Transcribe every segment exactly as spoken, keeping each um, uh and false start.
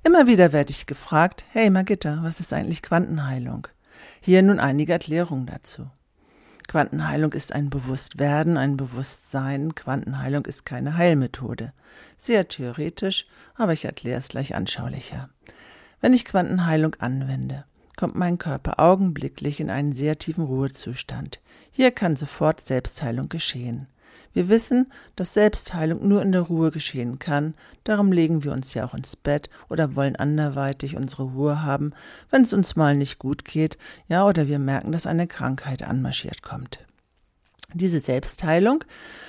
Immer wieder werde ich gefragt, hey Margitta, was ist eigentlich Quantenheilung? Hier nun einige Erklärungen dazu. Quantenheilung ist ein Bewusstwerden, ein Bewusstsein. Quantenheilung ist keine Heilmethode. Sehr theoretisch, aber ich erkläre es gleich anschaulicher. Wenn ich Quantenheilung anwende, kommt mein Körper augenblicklich in einen sehr tiefen Ruhezustand. Hier kann sofort Selbstheilung geschehen. Wir wissen, dass Selbstheilung nur in der Ruhe geschehen kann, darum legen wir uns ja auch ins Bett oder wollen anderweitig unsere Ruhe haben, wenn es uns mal nicht gut geht, ja, oder wir merken, dass eine Krankheit anmarschiert kommt. Diese Selbstheilung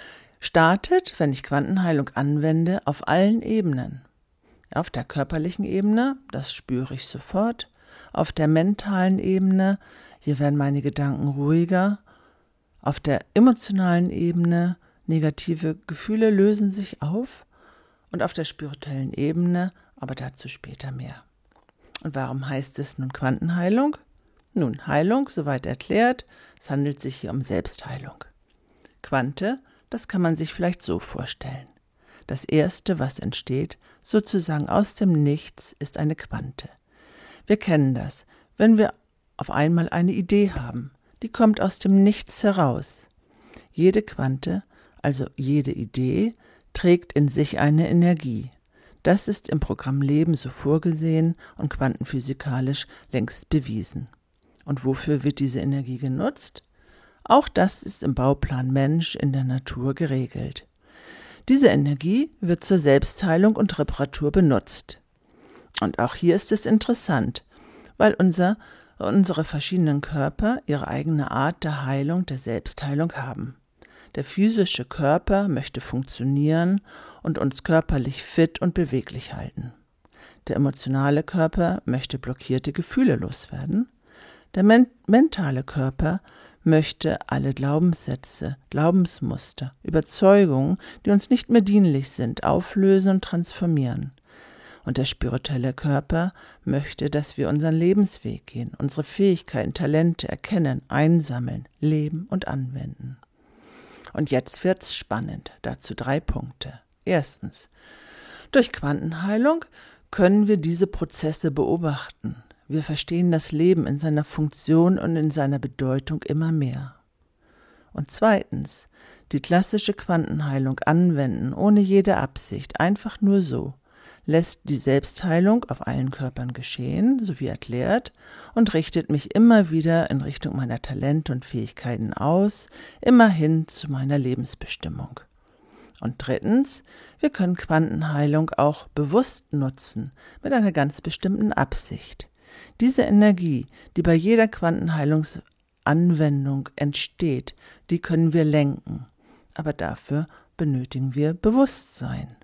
startet, wenn ich Quantenheilung anwende, auf allen Ebenen. Auf der körperlichen Ebene, das spüre ich sofort, auf der mentalen Ebene, hier werden meine Gedanken ruhiger, auf der emotionalen Ebene, negative Gefühle lösen sich auf und auf der spirituellen Ebene, aber dazu später mehr. Und warum heißt es nun Quantenheilung? Nun, Heilung, soweit erklärt, es handelt sich hier um Selbstheilung. Quante, das kann man sich vielleicht so vorstellen. Das Erste, was entsteht, sozusagen aus dem Nichts, ist eine Quante. Wir kennen das, wenn wir auf einmal eine Idee haben, die kommt aus dem Nichts heraus. Jede Quante, also jede Idee, trägt in sich eine Energie. Das ist im Programm Leben so vorgesehen und quantenphysikalisch längst bewiesen. Und wofür wird diese Energie genutzt? Auch das ist im Bauplan Mensch in der Natur geregelt. Diese Energie wird zur Selbstheilung und Reparatur benutzt. Und auch hier ist es interessant, weil unser, unsere verschiedenen Körper ihre eigene Art der Heilung, der Selbstheilung haben. Der physische Körper möchte funktionieren und uns körperlich fit und beweglich halten. Der emotionale Körper möchte blockierte Gefühle loswerden. Der men- mentale Körper möchte alle Glaubenssätze, Glaubensmuster, Überzeugungen, die uns nicht mehr dienlich sind, auflösen und transformieren. Und der spirituelle Körper möchte, dass wir unseren Lebensweg gehen, unsere Fähigkeiten, Talente erkennen, einsammeln, leben und anwenden. Und jetzt wird's spannend. Dazu drei Punkte. Erstens, durch Quantenheilung können wir diese Prozesse beobachten. Wir verstehen das Leben in seiner Funktion und in seiner Bedeutung immer mehr. Und zweitens, die klassische Quantenheilung anwenden, ohne jede Absicht, einfach nur so, lässt die Selbstheilung auf allen Körpern geschehen, so wie erklärt, und richtet mich immer wieder in Richtung meiner Talente und Fähigkeiten aus, immer hin zu meiner Lebensbestimmung. Und drittens, wir können Quantenheilung auch bewusst nutzen, mit einer ganz bestimmten Absicht. Diese Energie, die bei jeder Quantenheilungsanwendung entsteht, die können wir lenken, aber dafür benötigen wir Bewusstsein.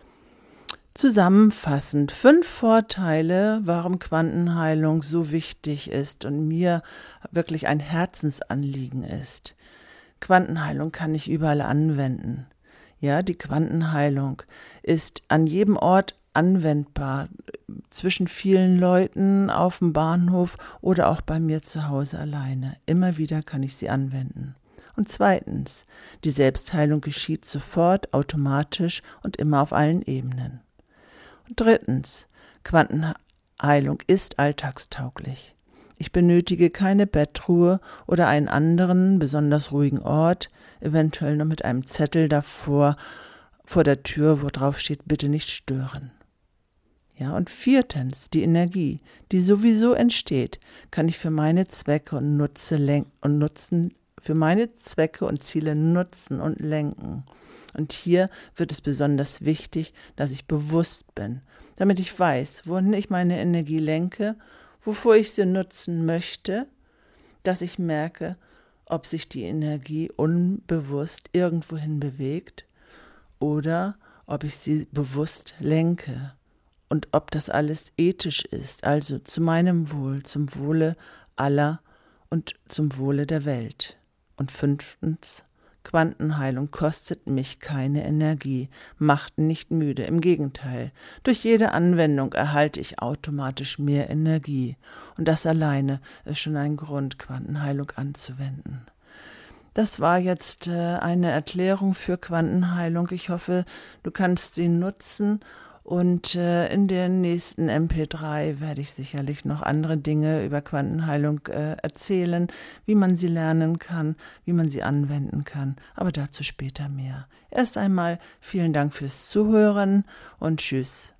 Zusammenfassend fünf Vorteile, warum Quantenheilung so wichtig ist und mir wirklich ein Herzensanliegen ist. Quantenheilung kann ich überall anwenden. Ja, die Quantenheilung ist an jedem Ort anwendbar, zwischen vielen Leuten, auf dem Bahnhof oder auch bei mir zu Hause alleine. Immer wieder kann ich sie anwenden. Und zweitens, die Selbstheilung geschieht sofort, automatisch und immer auf allen Ebenen. Drittens, Quantenheilung ist alltagstauglich. Ich benötige keine Bettruhe oder einen anderen, besonders ruhigen Ort, eventuell noch mit einem Zettel davor, vor der Tür, wo drauf steht, bitte nicht stören. Ja, und viertens, die Energie, die sowieso entsteht, kann ich für meine Zwecke und Nutze lenken und nutzen, für meine Zwecke und Ziele nutzen und lenken. Und hier wird es besonders wichtig, dass ich bewusst bin, damit ich weiß, wohin ich meine Energie lenke, wofür ich sie nutzen möchte, dass ich merke, ob sich die Energie unbewusst irgendwohin bewegt oder ob ich sie bewusst lenke und ob das alles ethisch ist, also zu meinem Wohl, zum Wohle aller und zum Wohle der Welt. Und fünftens, Quantenheilung kostet mich keine Energie, macht nicht müde, im Gegenteil. Durch jede Anwendung erhalte ich automatisch mehr Energie und das alleine ist schon ein Grund, Quantenheilung anzuwenden. Das war jetzt äh, eine Erklärung für Quantenheilung. Ich hoffe, du kannst sie nutzen Und äh, in der nächsten M P drei werde ich sicherlich noch andere Dinge über Quantenheilung äh, erzählen, wie man sie lernen kann, wie man sie anwenden kann, aber dazu später mehr. Erst einmal vielen Dank fürs Zuhören und tschüss.